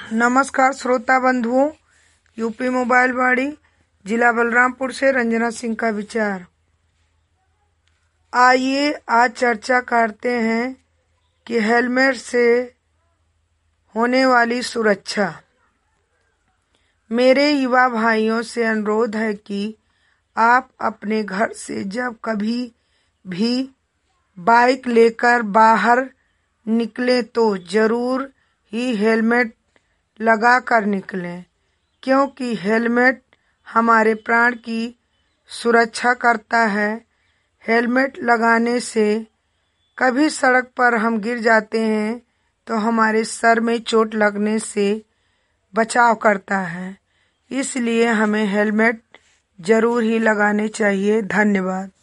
नमस्कार श्रोता बंधुओं, यूपी मोबाइल वाड़ी जिला बलरामपुर से रंजना सिंह का विचार। आइए आज चर्चा करते हैं कि हेलमेट से होने वाली सुरक्षा। मेरे युवा भाइयों से अनुरोध है कि आप अपने घर से जब कभी भी बाइक लेकर बाहर निकलें तो जरूर ही हेलमेट लगा कर निकलें, क्योंकि हेलमेट हमारे प्राण की सुरक्षा करता है। हेलमेट लगाने से कभी सड़क पर हम गिर जाते हैं तो हमारे सर में चोट लगने से बचाव करता है, इसलिए हमें हेलमेट जरूर ही लगाने चाहिए। धन्यवाद।